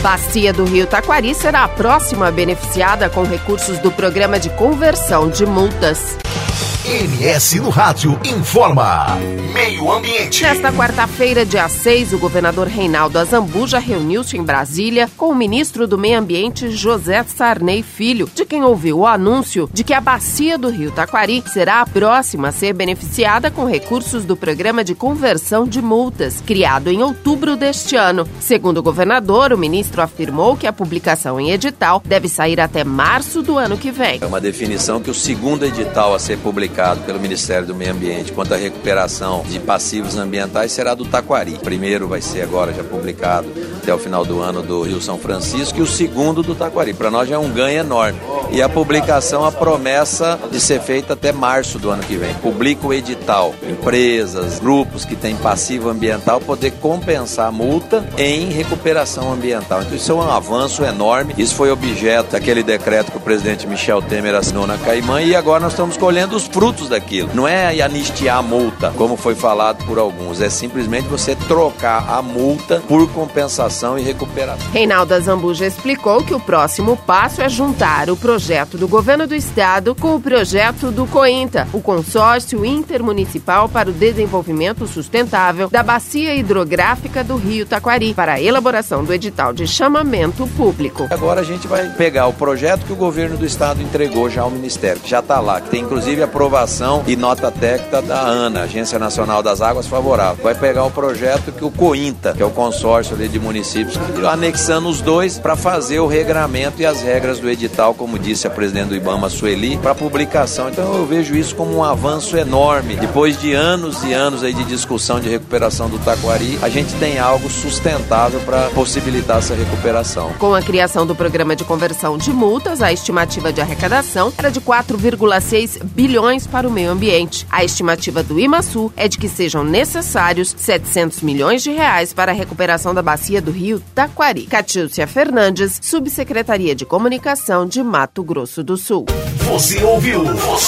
Bacia do Rio Taquari será a próxima beneficiada com recursos do Programa de Conversão de Multas. MS no Rádio informa. Meio Ambiente. Nesta quarta-feira, dia 6, o governador Reinaldo Azambuja reuniu-se em Brasília com o ministro do Meio Ambiente, José Sarney Filho, de quem ouviu o anúncio de que a Bacia do Rio Taquari será a próxima a ser beneficiada com recursos do Programa de Conversão de Multas, criado em outubro deste ano. Segundo o governador, o ministro afirmou que a publicação em edital deve sair até março do ano que vem. É uma definição que o segundo edital a ser publicado pelo Ministério do Meio Ambiente quanto à recuperação de passivos ambientais será do Taquari. O primeiro vai ser agora já publicado até o final do ano do Rio São Francisco e o segundo do Taquari. Para nós já é um ganho enorme. E a publicação, a promessa de ser feita até março do ano que vem. Publica o edital. Empresas, grupos que têm passivo ambiental poder compensar a multa em recuperação ambiental. Então isso é um avanço enorme. Isso foi objeto daquele decreto que o presidente Michel Temer assinou na Caimã e agora nós estamos colhendo os frutos daquilo. Não é anistiar a multa, como foi falado por alguns. É simplesmente você trocar a multa por compensação e recuperação. Reinaldo Azambuja explicou que o próximo passo é juntar o projeto do governo do estado com o projeto do COINTA, o Consórcio Intermunicipal para o Desenvolvimento Sustentável da Bacia Hidrográfica do Rio Taquari, para a elaboração do edital de chamamento público. Agora a gente vai pegar o projeto que o governo do estado entregou já ao Ministério, que já está lá, que tem inclusive aprovação e nota técnica da ANA, Agência Nacional das Águas Favorável. Vai pegar o projeto que o COINTA, que é o consórcio ali de municípios, anexando os dois para fazer o regramento e as regras do edital, como disse a presidente do IBAMA, Sueli, para publicação. Então eu vejo isso como um avanço enorme. Depois de anos e anos aí de discussão de recuperação do Taquari, a gente tem algo sustentável para possibilitar essa recuperação. Com a criação do Programa de Conversão de Multas, a estimativa de arrecadação era de 4,6 bilhões para o meio ambiente. A estimativa do IMASU é de que sejam necessários 700 milhões de reais para a recuperação da bacia do Rio Taquari. Catícia Fernandes, Subsecretaria de Comunicação de Mato Grosso do Sul. Você ouviu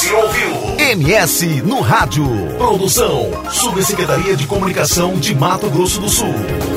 MS no Rádio. Produção, Subsecretaria de Comunicação de Mato Grosso do Sul.